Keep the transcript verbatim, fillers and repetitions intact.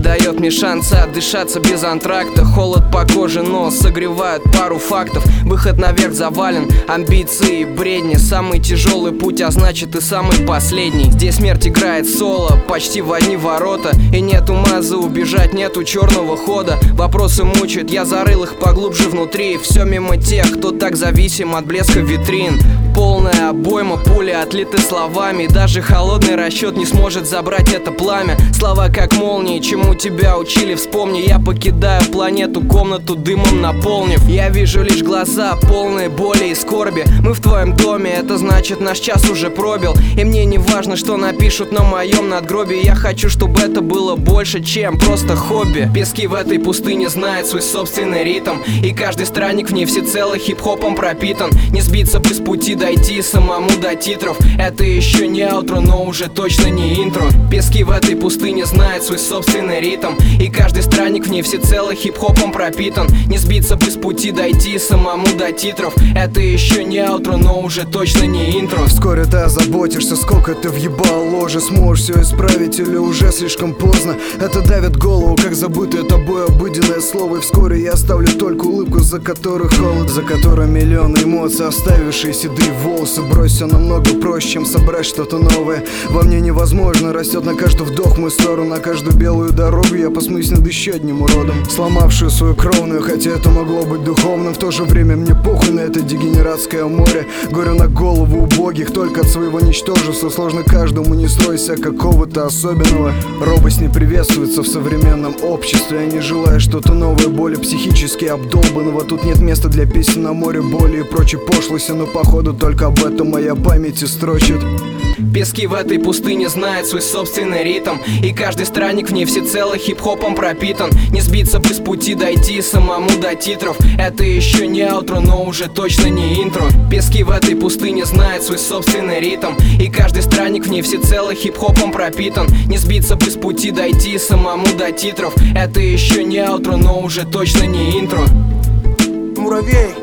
дает мне шанс отдышаться без антракта. Холод по коже, но согревают пару фактов. Выход наверх завален, амбиции, бредни. Самый тяжелый путь, а значит и самый последний. Здесь смерть играет соло, почти в одни ворота. И нет ума за убежать, нету черного хода. Вопросы мучают, я зарыл их поглубже внутри. Все мимо тех, кто так зависим от блеска витрин. Полная обойма, пули отлиты словами. Даже холодный расчет не сможет забрать это пламя. Слова как молнии, чему тебя учили, вспомни. Я покидаю планету, комнату дымом наполнив. Я вижу лишь глаза, полные боли и скорби. Мы в твоем доме, это значит наш час уже пробил. И мне не важно, что напишут на моем надгробии. Я хочу, чтобы это было больше, чем просто хобби. Пески в этой пустыне знают свой собственный ритм. И каждый странник в ней всецело хип-хопом пропитан. Не сбиться бы с пути, дойти самому до титров. Это еще не аутро, но уже точно не интро. Пески в этой пустыне знают свой собственный ритм. И каждый странник в ней всецело хип-хопом пропитан. Не сбиться бы с пути, дойти самому до титров. Это еще не аутро, но уже точно не интро. Вскоре ты озаботишься, сколько ты въебал ложи. Сможешь все исправить или уже слишком поздно. Это давит голову, как забытое тобой обыденное слово. И вскоре я оставлю только улыбку, за которой холод, за которой миллионы эмоций, оставившие седые волосы. Брось, все намного проще, чем собрать что-то новое. Во мне невозможно, растет на каждый вдох мой сторону. На каждую белую дорогу я посмеюсь над еще одним уродом, сломавшую свою кровную, хотя это могло быть духовным. В то же время мне похуй на это дегенератское море. Горю на голову убогих, только от своего ничтожества. Сложно каждому не стройся какого-то особенного. Робость не приветствуется в современном обществе. Я не желаю что-то новое, более психически обдолбанного. Тут нет места для песен на море боли и прочей пошлости. Но походу только об этом моя память и строчит. Пески в этой пустыне знают свой собственный ритм. И каждый странник в ней всецело хип-хопом пропитан. Не сбиться бы с пути, дойти самому до титров. Это еще не аутро, но уже точно не интро. Пески в этой пустыне знают свой собственный ритм. И каждый странник в ней всецело хип-хопом пропитан. Не сбиться бы с пути, дойти самому до титров. Это еще не аутро, но уже точно не интро. Муравей.